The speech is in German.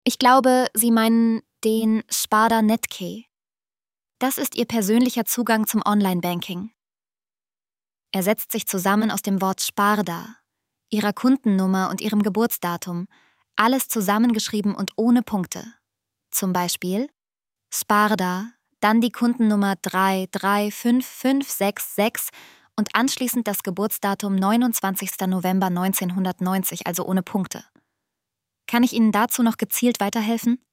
Ich glaube, Sie meinen den Sparda Netkey. Das ist Ihr persönlicher Zugang zum Online-Banking. Er setzt sich zusammen aus dem Wort Sparda, Ihrer Kundennummer und Ihrem Geburtsdatum, alles zusammengeschrieben und ohne Punkte. Zum Beispiel Sparda, dann die Kundennummer 3355666 und anschließend das Geburtsdatum 29. November 1990, also ohne Punkte. Kann ich Ihnen dazu noch gezielt weiterhelfen?